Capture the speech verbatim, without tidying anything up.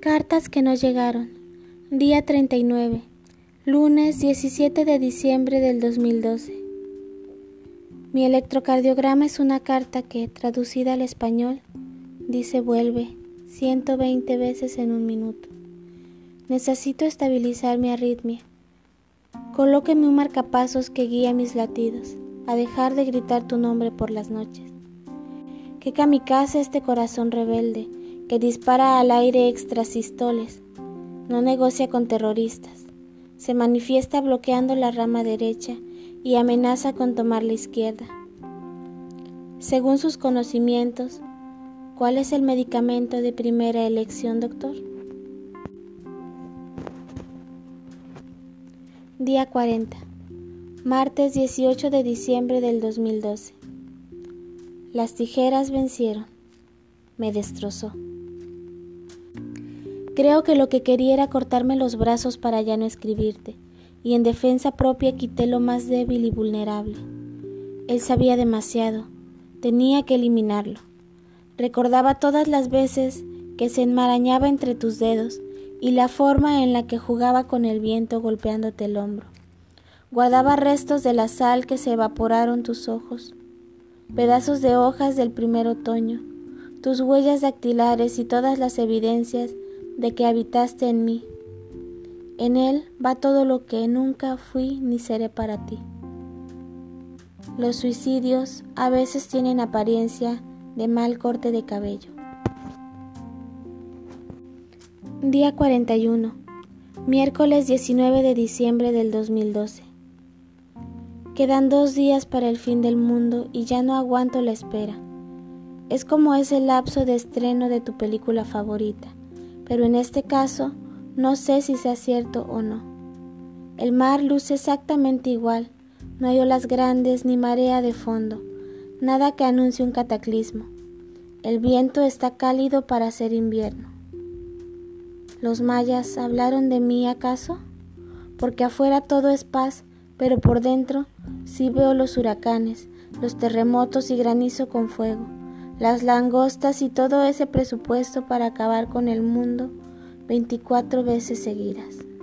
Cartas que no llegaron. Día treinta y nueve. Lunes diecisiete de diciembre del dos mil doce. Mi electrocardiograma es una carta que, traducida al español, dice vuelve ciento veinte veces en un minuto. Necesito estabilizar mi arritmia. Colóqueme un marcapasos que guíe mis latidos, a dejar de gritar tu nombre por las noches. Qué kamikaze este corazón rebelde, que dispara al aire extrasistoles. No negocia con terroristas. Se manifiesta bloqueando la rama derecha y amenaza con tomar la izquierda. Según sus conocimientos, ¿cuál es el medicamento de primera elección, doctor? Día cuarenta. Martes dieciocho de diciembre del dos mil doce. Las tijeras vencieron. Me destrozó. Creo que lo que quería era cortarme los brazos para ya no escribirte, y en defensa propia quité lo más débil y vulnerable. Él sabía demasiado, tenía que eliminarlo. Recordaba todas las veces que se enmarañaba entre tus dedos y la forma en la que jugaba con el viento golpeándote el hombro. Guardaba restos de la sal que se evaporaron tus ojos, pedazos de hojas del primer otoño, tus huellas dactilares y todas las evidencias de que habitaste en mí. En él va todo lo que nunca fui ni seré para ti. Los suicidios a veces tienen apariencia de mal corte de cabello. Día cuarenta y uno. Miércoles diecinueve de diciembre del dos mil doce. Quedan dos días para el fin del mundo y ya no aguanto la espera. Es como ese lapso de estreno de tu película favorita, pero en este caso no sé si sea cierto o no. El mar luce exactamente igual, no hay olas grandes ni marea de fondo, nada que anuncie un cataclismo. El viento está cálido para ser invierno. ¿Los mayas hablaron de mí acaso? Porque afuera todo es paz, pero por dentro sí veo los huracanes, los terremotos y granizo con fuego, las langostas y todo ese presupuesto para acabar con el mundo veinticuatro veces seguidas.